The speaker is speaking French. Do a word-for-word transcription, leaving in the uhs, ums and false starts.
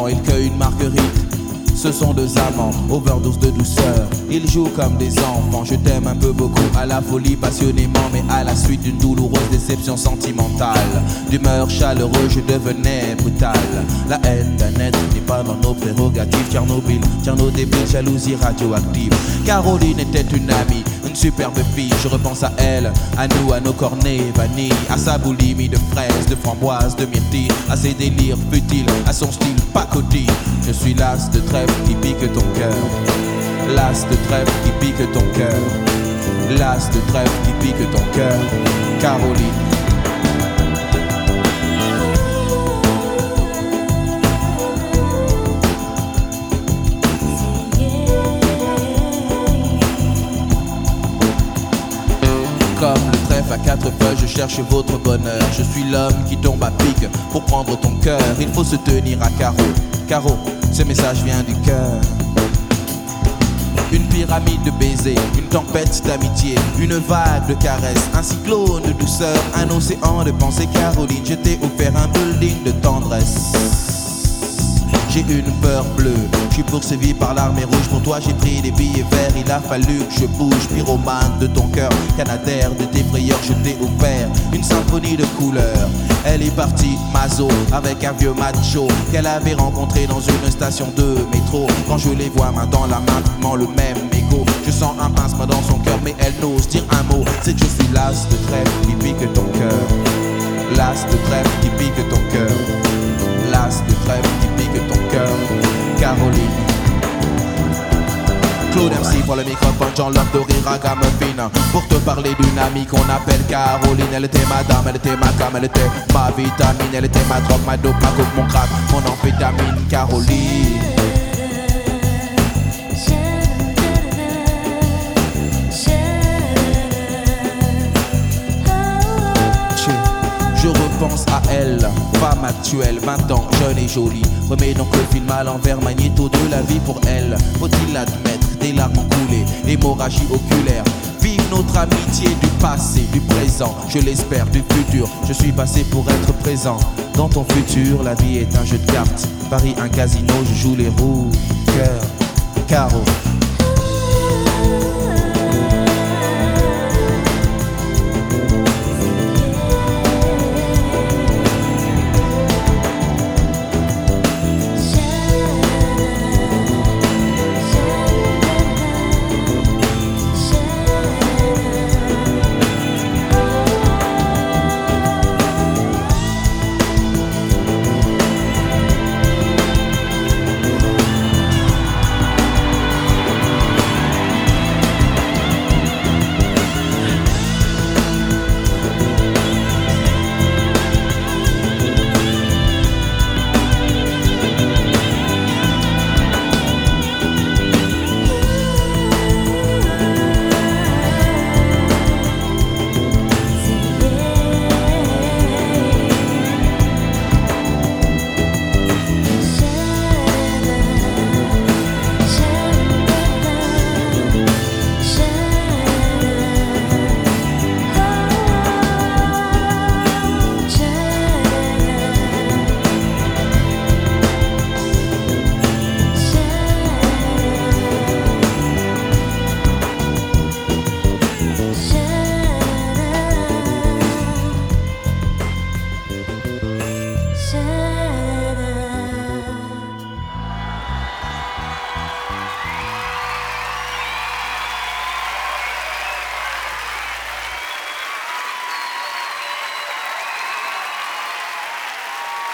quand il cueille une marguerite. Ce sont deux amants, overdose de douceur. Ils jouent comme des enfants, je t'aime un peu beaucoup. À la folie passionnément, mais à la suite d'une douloureuse déception sentimentale. D'humeur chaleureuse, je devenais brutal. La haine d'un être n'est pas dans nos prérogatives. Tchernobyl, Tchernodébile, jalousie radioactive. Caroline était une amie, une superbe fille. Je repense à elle, à nous, à nos cornets vanille, à sa boulimie de fraises, de framboises, de myrtilles, à ses délires futiles, à son style pacotille. Je suis las de trêve qui pique ton cœur, las de trêve qui pique ton cœur, las de trêve qui pique ton cœur, Caroline. Comme le trèfle à quatre feuilles, je cherche votre bonheur. Je suis l'homme qui tombe à pic pour prendre ton cœur. Il faut se tenir à carreau. Caro, ce message vient du cœur. Une pyramide de baisers, une tempête d'amitié, une vague de caresses, un cyclone de douceur, un océan de pensée. Caroline, je t'ai offert un building de tendresse. J'ai une peur bleue, je suis poursuivi par l'armée rouge. Pour toi j'ai pris des billets verts, il a fallu que je bouge. Pyromane de ton cœur, canadair de tes frayeurs, je t'ai offert une symphonie de couleurs. Elle est partie, Mazo, avec un vieux macho qu'elle avait rencontré dans une station de métro. Quand je les vois main dans la main, vivement le même écho. Je sens un pincement dans son cœur, mais elle n'ose dire un mot. C'est que je suis las de trêve qui pique ton cœur, las de trêve qui pique ton cœur, las de trêve qui pique ton cœur, Caroline. Claude M C pour le microphone, Jean-Love de rire à gamme fine. Pour te parler d'une amie qu'on appelle Caroline. Elle était ma dame, elle était ma cam, elle était ma vitamine. Elle était ma drogue, ma dope, ma coupe, mon crack, mon amphétamine, Caroline. Je repense à elle, femme actuelle, vingt ans, jeune et jolie. Remets donc le film à l'envers, magnéto de la vie pour elle. Faut-il l'admettre, des larmes ont coulé, hémorragie oculaire. Vive notre amitié du passé, du présent, je l'espère, du futur. Je suis passé pour être présent. Dans ton futur, la vie est un jeu de cartes. Paris, un casino, je joue les roues, cœur, carreau.